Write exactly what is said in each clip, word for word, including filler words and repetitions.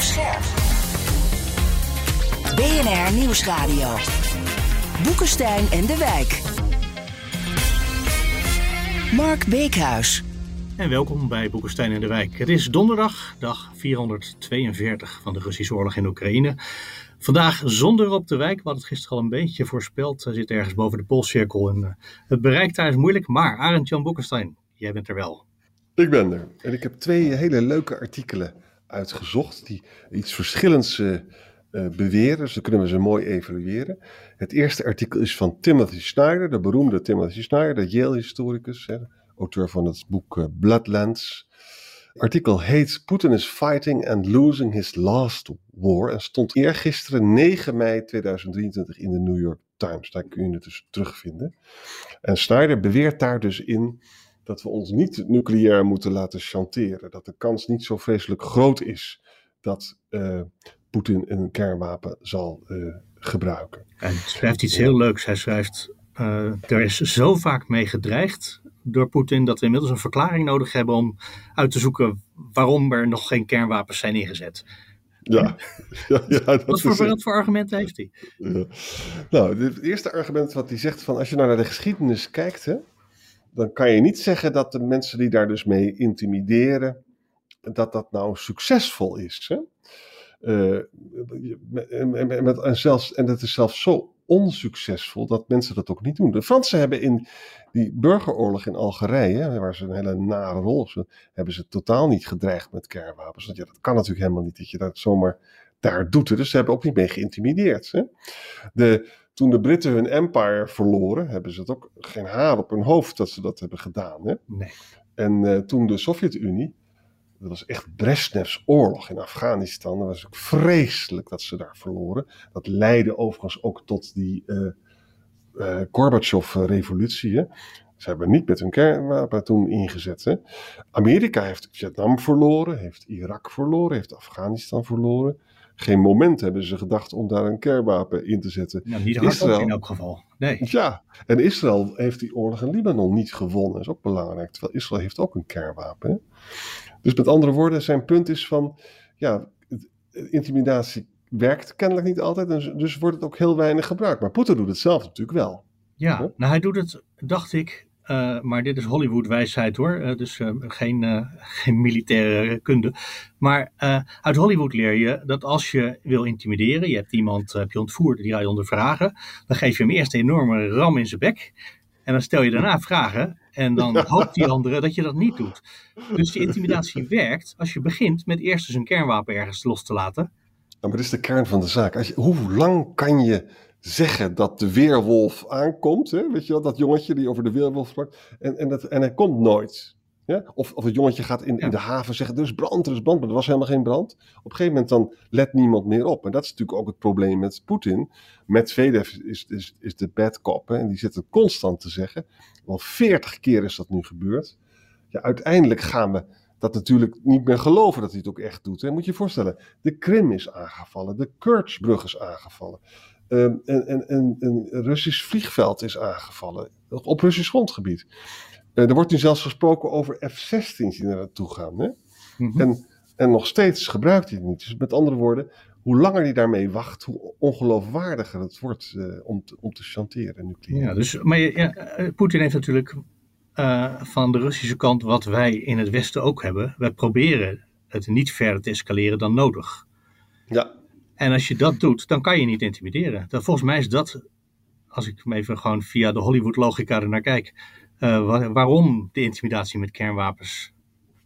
scherp. B N R Nieuwsradio. Boekenstein en de Wijk. Mark Beekhuis. En welkom bij Boekenstein en de Wijk. Het is donderdag, dag vierhonderdtweeënveertig van de Russische oorlog in Oekraïne. Vandaag zonder op de Wijk. We hadden het gisteren al een beetje voorspeld. Hij zit ergens boven de Poolcirkel en uh, het bereik daar is moeilijk. Maar Arend-Jan Boekenstein, jij bent er wel. Ik ben er. En ik heb twee hele leuke artikelen uitgezocht die iets verschillends uh, uh, beweren. Dus dan kunnen we ze mooi evalueren. Het eerste artikel is van Timothy Snyder, de beroemde Timothy Snyder, de Yale-historicus, hè, auteur van het boek uh, Bloodlands. Het artikel heet Putin is fighting and losing his last war en stond eergisteren negen mei tweeduizend drieëntwintig in de New York Times. Daar kun je het dus terugvinden. En Snyder beweert daar dus in dat we ons niet nucleair moeten laten chanteren. Dat de kans niet zo vreselijk groot is dat uh, Poetin een kernwapen zal uh, gebruiken. Hij schrijft iets heel leuks. Hij schrijft, uh, er is zo vaak mee gedreigd door Poetin dat we inmiddels een verklaring nodig hebben om uit te zoeken waarom er nog geen kernwapens zijn ingezet. Ja, ja, ja dat wat voor, is wat voor argumenten heeft hij? Ja. Nou, het eerste argument wat hij zegt van als je nou naar de geschiedenis kijkt, hè, dan kan je niet zeggen dat de mensen die daar dus mee intimideren, dat dat nou succesvol is. Hè? Uh, en, met, en, zelfs, en dat is zelfs zo onsuccesvol dat mensen dat ook niet doen. De Fransen hebben in die burgeroorlog in Algerije, waar ze een hele nare rol op hebben, hebben ze totaal niet gedreigd met kernwapens. Want ja, dat kan natuurlijk helemaal niet dat je dat zomaar daar doet. Dus ze hebben ook niet mee geïntimideerd. Hè? De, toen de Britten hun empire verloren, hebben ze het ook geen haar op hun hoofd dat ze dat hebben gedaan. Hè? Nee. En uh, toen de Sovjet-Unie, dat was echt Brezhnevs oorlog in Afghanistan. Dat was ook vreselijk dat ze daar verloren. Dat leidde overigens ook tot die uh, uh, Gorbachev-revolutie. Hè? Ze hebben niet met hun kernwapen toen ingezet. Hè? Amerika heeft Vietnam verloren, heeft Irak verloren, heeft Afghanistan verloren. Geen moment hebben ze gedacht om daar een kernwapen in te zetten. Nou, niet hardop Israël, in elk geval. Nee. Ja, en Israël heeft die oorlog in Libanon niet gewonnen. Dat is ook belangrijk. Terwijl Israël heeft ook een kernwapen. Hè? Dus met andere woorden, zijn punt is van, ja, intimidatie werkt kennelijk niet altijd. En dus wordt het ook heel weinig gebruikt. Maar Poetin doet het zelf natuurlijk wel. Ja, hè? Nou hij doet het, dacht ik, uh, maar dit is Hollywood-wijsheid hoor. Uh, dus uh, geen, uh, geen militaire kunde. Maar uh, uit Hollywood leer je dat als je wil intimideren, je hebt iemand uh, heb je ontvoerd, die ga je ondervragen. Dan geef je hem eerst een enorme ram in zijn bek. En dan stel je daarna vragen en dan hoopt die andere dat je dat niet doet. Dus die intimidatie werkt als je begint met eerst eens een kernwapen ergens los te laten. Ja, maar dat is de kern van de zaak. Als je, hoe lang kan je zeggen dat de weerwolf aankomt? Hè? Weet je wel, dat jongetje die over de weerwolf sprak. En, en, dat, en hij komt nooit. Ja? Of, of het jongetje gaat in, ja. in de haven zeggen, er is brand, er is brand. Maar er was helemaal geen brand. Op een gegeven moment dan let niemand meer op. En dat is natuurlijk ook het probleem met Poetin. Medvedev is, is, is de bad cop. Hè? En die zit het constant te zeggen. Wel veertig keer is dat nu gebeurd. Ja, uiteindelijk gaan we dat natuurlijk niet meer geloven dat hij het ook echt doet. Hè? Moet je je voorstellen. De Krim is aangevallen. De Kerchbrug is aangevallen. Um, en, en, en een Russisch vliegveld is aangevallen. Op Russisch grondgebied. Uh, er wordt nu zelfs gesproken over F zestien's die naar naartoe gaan. Hè? Mm-hmm. En, en nog steeds gebruikt hij het niet. Dus met andere woorden, hoe langer hij daarmee wacht, hoe ongeloofwaardiger het wordt uh, om, te, om te chanteren nucleair. Ja, dus, maar ja, Poetin heeft natuurlijk uh, van de Russische kant wat wij in het Westen ook hebben. Wij proberen het niet verder te escaleren dan nodig. Ja. En als je dat doet, dan kan je niet intimideren. Dan, volgens mij is dat, als ik me even gewoon via de Hollywood logica er naar kijk, uh, waar, waarom de intimidatie met kernwapens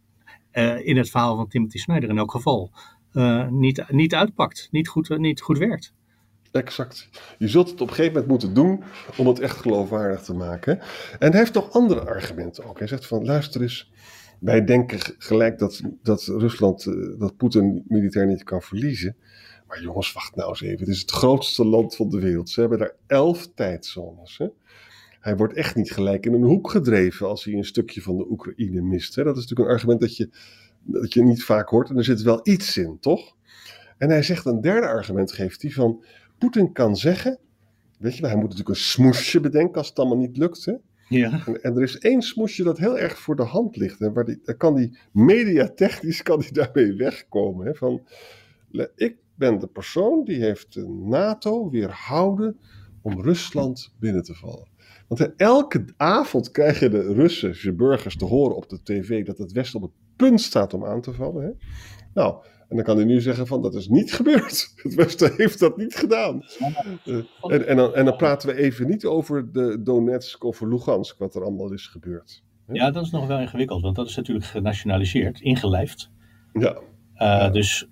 uh, in het verhaal van Timothy Snyder in elk geval uh, niet, niet uitpakt, niet goed, uh, niet goed werkt. Exact. Je zult het op een gegeven moment moeten doen om het echt geloofwaardig te maken. En hij heeft nog andere argumenten ook. Hij zegt van, luister eens, wij denken gelijk dat, dat Rusland, uh, dat Poetin militair niet kan verliezen. Maar jongens, wacht nou eens even. Het is het grootste land van de wereld. Ze hebben daar elf tijdzones. Hè? Hij wordt echt niet gelijk in een hoek gedreven als hij een stukje van de Oekraïne mist. Hè? Dat is natuurlijk een argument dat je, dat je niet vaak hoort. En er zit wel iets in, toch? En hij zegt een derde argument, geeft hij van, Poetin kan zeggen, weet je wel, hij moet natuurlijk een smoesje bedenken als het allemaal niet lukt. Hè? Ja. En, en er is één smoesje dat heel erg voor de hand ligt. Hè? Waar die, daar kan die mediatechnisch kan die daarmee wegkomen. Hè? Van, Ik ben de persoon die heeft de NATO weerhouden om Rusland binnen te vallen. Want hè, elke avond krijgen de Russische burgers te horen op de tv dat het Westen op het punt staat om aan te vallen. Hè? Nou, en dan kan hij nu zeggen van dat is niet gebeurd. Het Westen heeft dat niet gedaan. Uh, en, en, dan, en dan praten we even niet over de Donetsk of Lugansk, wat er allemaal is gebeurd. Hè? Ja, dat is nog wel ingewikkeld, want dat is natuurlijk genationaliseerd, ingelijfd. Ja. Uh, ja. Dus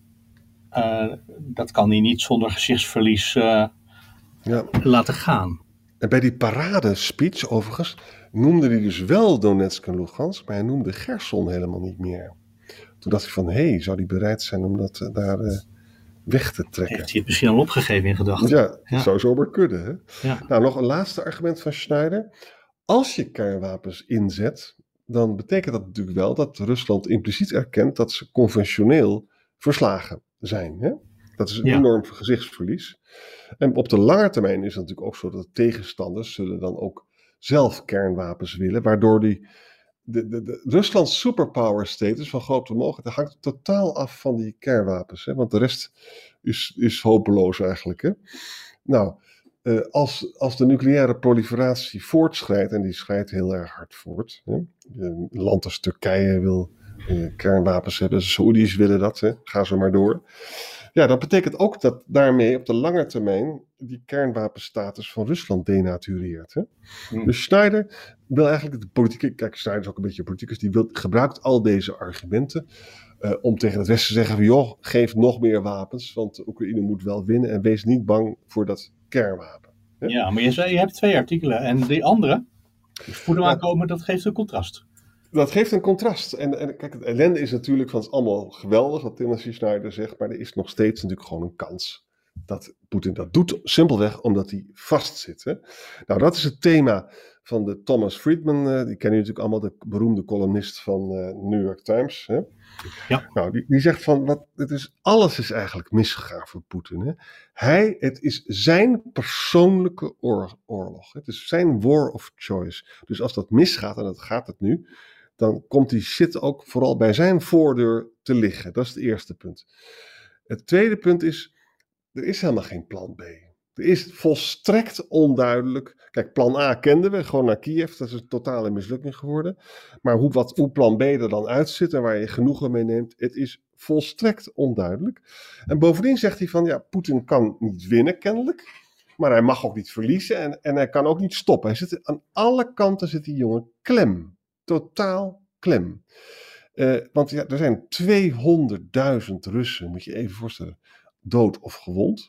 uh, dat kan hij niet zonder gezichtsverlies uh, ja. laten gaan. En bij die parade-speech overigens noemde hij dus wel Donetsk en Lugansk, maar hij noemde Gerson helemaal niet meer. Toen dacht ik van, hé, hey, zou hij bereid zijn om dat uh, daar uh, weg te trekken? Heeft hij het misschien al opgegeven in gedachten? Ja, dat ja. zou zomaar kunnen. Hè? Ja. Nou, nog een laatste argument van Schneider. Als je kernwapens inzet, dan betekent dat natuurlijk wel dat Rusland impliciet erkent dat ze conventioneel verslagen zijn. Hè? Dat is een ja. enorm gezichtsverlies. En op de lange termijn is het natuurlijk ook zo dat tegenstanders zullen dan ook zelf kernwapens willen, waardoor die De, de, de Ruslands superpower status van groot vermogen, dat hangt totaal af van die kernwapens. Hè? Want de rest is, is hopeloos eigenlijk. Hè? Nou, uh, als, als de nucleaire proliferatie voortschrijdt, en die schrijdt heel erg hard voort. Hè? Een land als Turkije wil uh, kernwapens hebben, de Saoedi's willen dat, hè? Ga zo maar door. Ja, dat betekent ook dat daarmee op de lange termijn die kernwapenstatus van Rusland denatureert. Hè? Hmm. Dus Schneider wil eigenlijk de politieke, kijk, Schneider is ook een beetje een politicus, die wil, gebruikt al deze argumenten uh, om tegen het Westen te zeggen van joh, geef nog meer wapens, want Oekraïne moet wel winnen en wees niet bang voor dat kernwapen. Hè? Ja, maar je zei, je hebt twee artikelen en die andere, spoeden we aankomen, dat geeft een contrast. Dat geeft een contrast. En, en kijk, het ellende is natuurlijk van het is allemaal geweldig wat Timothy Snyder zegt, maar er is nog steeds natuurlijk gewoon een kans dat Poetin dat doet, simpelweg omdat hij vastzit. Hè? Nou, dat is het thema van de Thomas Friedman, uh, die kennen jullie natuurlijk allemaal, de beroemde columnist van uh, New York Times. Hè? Ja. Nou, die, die zegt van, wat, het is, alles is eigenlijk misgegaan voor Poetin. Hè? Hij, het is zijn persoonlijke oor, oorlog. Het is zijn war of choice. Dus als dat misgaat, en dat gaat het nu, dan komt die shit ook vooral bij zijn voordeur te liggen. Dat is het eerste punt. Het tweede punt is, er is helemaal geen plan B. Er is volstrekt onduidelijk. Kijk, plan A kenden we, gewoon naar Kiev. Dat is een totale mislukking geworden. Maar hoe, wat, hoe plan B er dan uitziet en waar je genoegen mee neemt, het is volstrekt onduidelijk. En bovendien zegt hij van, ja, Poetin kan niet winnen kennelijk. Maar hij mag ook niet verliezen en, en hij kan ook niet stoppen. Hij zit, aan alle kanten zit die jongen klem. Totaal klem. Uh, want ja, er zijn tweehonderdduizend Russen, moet je even voorstellen, dood of gewond.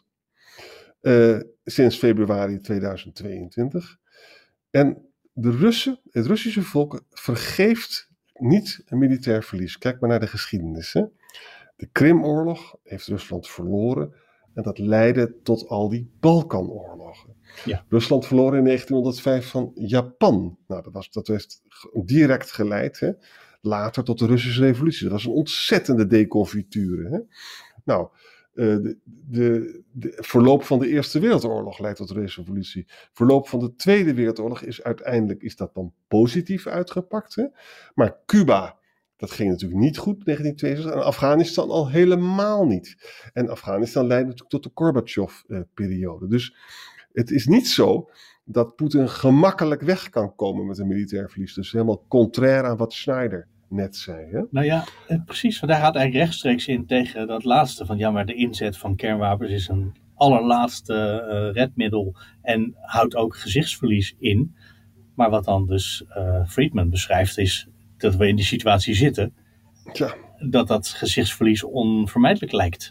Uh, sinds februari tweeduizend tweeëntwintig. En de Russen, het Russische volk, vergeeft niet een militair verlies. Kijk maar naar de geschiedenis. Hè? De Krimoorlog heeft Rusland verloren. En dat leidde tot al die Balkanoorlogen. Ja. Rusland verloor in negentienhonderdvijf van Japan. Nou, dat, was, dat heeft direct geleid, hè, later tot de Russische revolutie. Dat was een ontzettende deconfiture. Hè. Nou, uh, de, de, de verloop van de Eerste Wereldoorlog leidt tot de revolutie. Verloop van de Tweede Wereldoorlog is uiteindelijk is dat dan positief uitgepakt. Hè. Maar Cuba, dat ging natuurlijk niet goed in negentien tweeënzestig en Afghanistan al helemaal niet. En Afghanistan leidde natuurlijk tot de Gorbachev-periode. Uh, dus het is niet zo dat Poetin gemakkelijk weg kan komen met een militair verlies. Dus helemaal contrair aan wat Schneider net zei. Hè? Nou ja, precies. Want hij gaat eigenlijk rechtstreeks in tegen dat laatste van ja, maar de inzet van kernwapens is een allerlaatste uh, redmiddel en houdt ook gezichtsverlies in. Maar wat dan dus uh, Friedman beschrijft is dat we in die situatie zitten, ja. dat dat gezichtsverlies onvermijdelijk lijkt.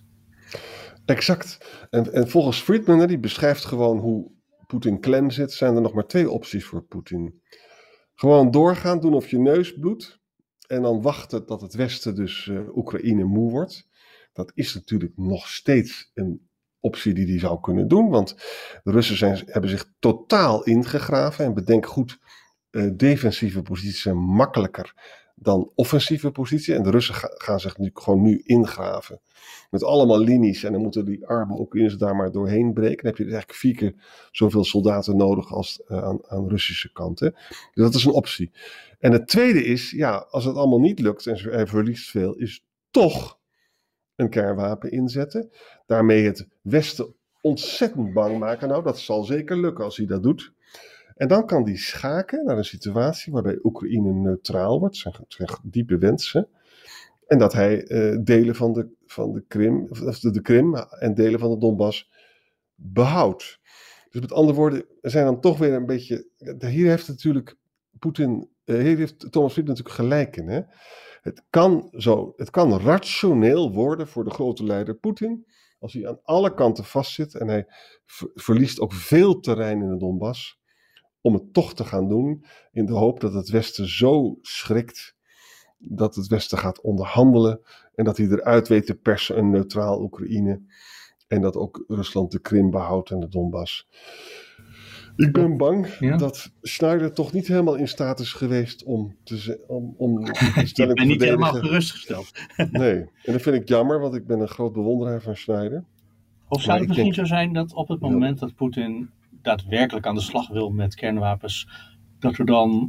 Exact. En, en volgens Friedman, die beschrijft gewoon hoe Poetin klem zit, zijn er nog maar twee opties voor Poetin. Gewoon doorgaan, doen of je neus bloedt. En dan wachten dat het Westen dus uh, Oekraïne moe wordt. Dat is natuurlijk nog steeds een optie die hij zou kunnen doen. Want de Russen zijn, hebben zich totaal ingegraven. En bedenk goed, uh, defensieve posities zijn makkelijker dan offensieve posities. En de Russen ga, gaan zich nu gewoon nu ingraven. Met allemaal linies. En dan moeten die arme Oekraïners daar maar doorheen breken. Dan heb je dus eigenlijk vier keer zoveel soldaten nodig als uh, aan, aan de Russische kant. Hè. Dus dat is een optie. En het tweede is, ja, als het allemaal niet lukt en hij verliest veel, is toch een kernwapen inzetten. Daarmee het Westen ontzettend bang maken. Nou, dat zal zeker lukken als hij dat doet. En dan kan hij schaken naar een situatie waarbij Oekraïne neutraal wordt. Dat zijn diepe wensen. En dat hij uh, delen van de, van de Krim, of de, de Krim en delen van de Donbass behoudt. Dus met andere woorden, er zijn dan toch weer een beetje... Hier heeft natuurlijk Poetin, uh, hier heeft Thomas Friedman natuurlijk gelijk in. Hè? Het kan zo, het kan rationeel worden voor de grote leider Poetin, als hij aan alle kanten vastzit en hij ver, verliest ook veel terrein in de Donbass, om het toch te gaan doen, in de hoop dat het Westen zo schrikt, dat het Westen gaat onderhandelen en dat hij eruit weet te persen een neutraal Oekraïne en dat ook Rusland de Krim behoudt en de Donbass. Ik ben bang ja. dat Snyder toch niet helemaal in staat is geweest om te om, om de stelling te verdedigen. Ik ben niet helemaal gerustgesteld. Nee, en dat vind ik jammer, want ik ben een groot bewonderaar van Snyder. Of zou het misschien denk... zo zijn dat op het moment ja. dat Poetin daadwerkelijk aan de slag wil met kernwapens, dat er dan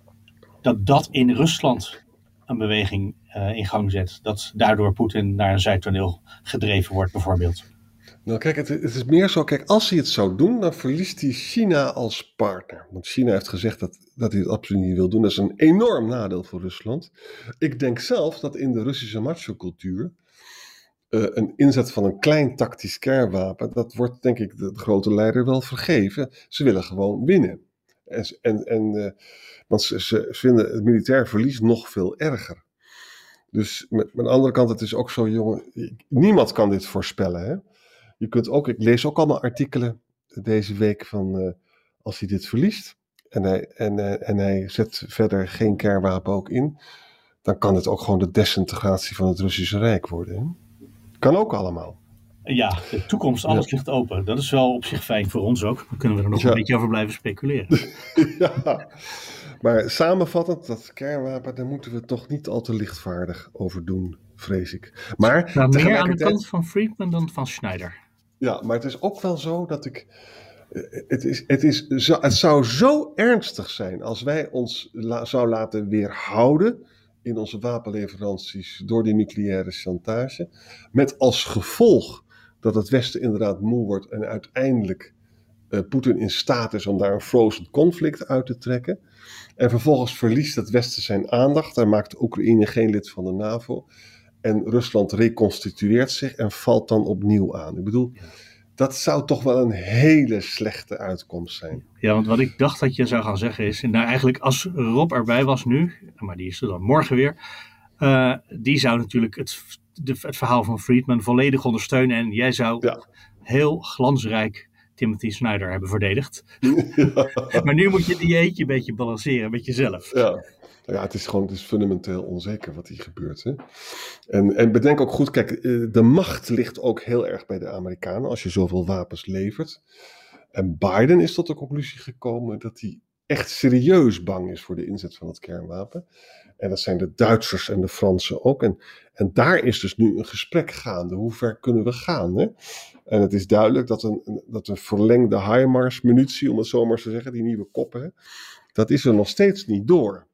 dat dat in Rusland een beweging uh, in gang zet, dat daardoor Poetin naar een zijtoneel gedreven wordt bijvoorbeeld? Nou kijk, het, het is meer zo, kijk, als hij het zou doen, dan verliest hij China als partner. Want China heeft gezegd dat, dat hij het absoluut niet wil doen. Dat is een enorm nadeel voor Rusland. Ik denk zelf dat in de Russische macho-cultuur uh, een inzet van een klein tactisch kernwapen, dat wordt denk ik de, de grote leider wel vergeven. Ze willen gewoon winnen. En, en, en, uh, want ze, ze vinden het militair verlies nog veel erger. Dus met, met de andere kant, het is ook zo, jongen, niemand kan dit voorspellen, hè. Je kunt ook, ik lees ook allemaal artikelen deze week van uh, als hij dit verliest en hij, en, uh, en hij zet verder geen kernwapen ook in, dan kan het ook gewoon de desintegratie van het Russische Rijk worden. Hè? Kan ook allemaal. Ja, de toekomst, alles ja. ligt open. Dat is wel op zich fijn voor ons ook. Dan kunnen we er nog ja. een beetje over blijven speculeren. Ja, maar samenvattend, dat kernwapen, daar moeten we toch niet al te lichtvaardig over doen, vrees ik. Maar nou, meer aan de kant van Friedman dan van Snyder. Ja, maar het is ook wel zo dat ik... Het, is, het, is zo, het zou zo ernstig zijn als wij ons la, zou laten weerhouden in onze wapenleveranties door die nucleaire chantage. Met als gevolg dat het Westen inderdaad moe wordt en uiteindelijk uh, Poetin in staat is om daar een frozen conflict uit te trekken. En vervolgens verliest het Westen zijn aandacht. Daar maakt Oekraïne geen lid van de NAVO. En Rusland reconstitueert zich en valt dan opnieuw aan. Ik bedoel, dat zou toch wel een hele slechte uitkomst zijn. Ja, want wat ik dacht dat je zou gaan zeggen is, nou eigenlijk als Rob erbij was nu, maar die is er dan morgen weer, uh, die zou natuurlijk het, de, het verhaal van Friedman volledig ondersteunen en jij zou ja. heel glansrijk Timothy Snyder hebben verdedigd. Ja. Maar nu moet je die eetje een beetje balanceren met jezelf. Ja. Ja, het is gewoon het is fundamenteel onzeker wat hier gebeurt. Hè? En, en bedenk ook goed, kijk, de macht ligt ook heel erg bij de Amerikanen als je zoveel wapens levert. En Biden is tot de conclusie gekomen dat hij echt serieus bang is voor de inzet van het kernwapen. En dat zijn de Duitsers en de Fransen ook. En, en daar is dus nu een gesprek gaande. Hoe ver kunnen we gaan? Hè? En het is duidelijk dat een, dat een verlengde HIMARS-munitie, om het zo maar te zeggen, die nieuwe koppen, hè, dat is er nog steeds niet door.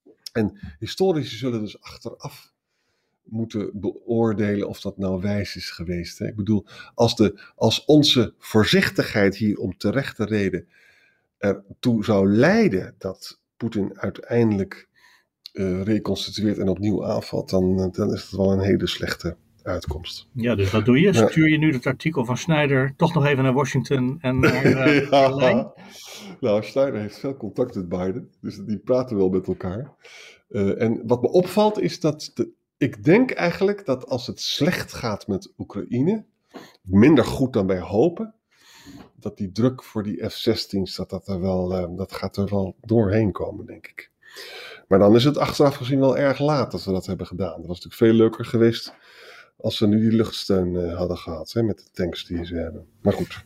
En historici zullen dus achteraf moeten beoordelen of dat nou wijs is geweest. Hè? Ik bedoel, als, de, als onze voorzichtigheid hier om terechte reden ertoe zou leiden dat Poetin uiteindelijk uh, reconstitueert en opnieuw aanvalt, dan, dan is het wel een hele slechte uitkomst. Ja, dus wat doe je? Stuur je nu het artikel van Snyder toch nog even naar Washington en naar uh, ja. Berlijn? Nou, Snyder heeft veel contact met Biden, dus die praten wel met elkaar. Uh, en wat me opvalt is dat, de, ik denk eigenlijk dat als het slecht gaat met Oekraïne, minder goed dan wij hopen, dat die druk voor die F zestien's, dat, dat, er wel, uh, dat gaat er wel doorheen komen, denk ik. Maar dan is het achteraf gezien wel erg laat dat we dat hebben gedaan. Dat was natuurlijk veel leuker geweest als ze nu die luchtsteun uh, hadden gehad, hè, met de tanks die ze hebben. Maar goed.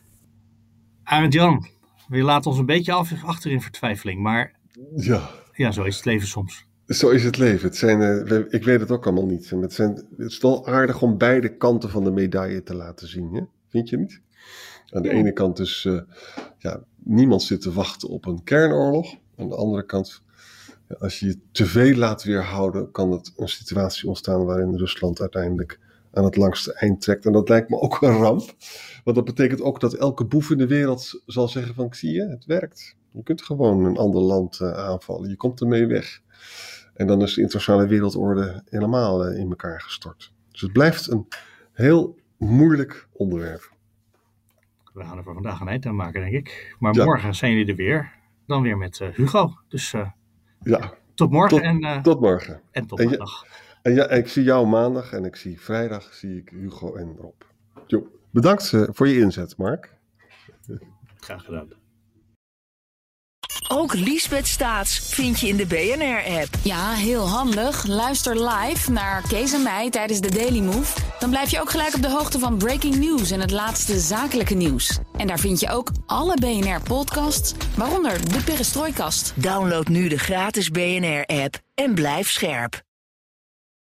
Arend Jan, we laten ons een beetje af, achter in vertwijfeling, maar ja. ja, zo is het leven soms. Zo is het leven. Het zijn, uh, ik weet het ook allemaal niet. Het, zijn, het is wel aardig om beide kanten van de medaille te laten zien, hè? Vind je niet? Aan de ja. ene kant is, uh, ja, niemand zit te wachten op een kernoorlog. Aan de andere kant, als je je te veel laat weerhouden, kan het een situatie ontstaan waarin Rusland uiteindelijk aan het langste eind trekt. En dat lijkt me ook een ramp. Want dat betekent ook dat elke boef in de wereld zal zeggen van, zie je, het werkt. Je kunt gewoon een ander land uh, aanvallen. Je komt ermee weg. En dan is de internationale wereldorde helemaal uh, in elkaar gestort. Dus het blijft een heel moeilijk onderwerp. We gaan er voor vandaag een eind aan maken, denk ik. Maar Ja. morgen zijn jullie er weer. Dan weer met uh, Hugo. Dus uh, Ja, tot morgen tot, en, uh, tot morgen. en tot En je- maandag. En ja, ik zie jou maandag en ik zie vrijdag zie ik Hugo en Rob. Jo, bedankt uh, voor je inzet, Mark. Graag gedaan. Ook Liesbeth Staats vind je in de B N R-app. Ja, heel handig. Luister live naar Kees en mij tijdens de Daily Move. Dan blijf je ook gelijk op de hoogte van breaking news en het laatste zakelijke nieuws. En daar vind je ook alle B N R-podcasts, waaronder de Perestrooikast. Download nu de gratis B N R-app en blijf scherp.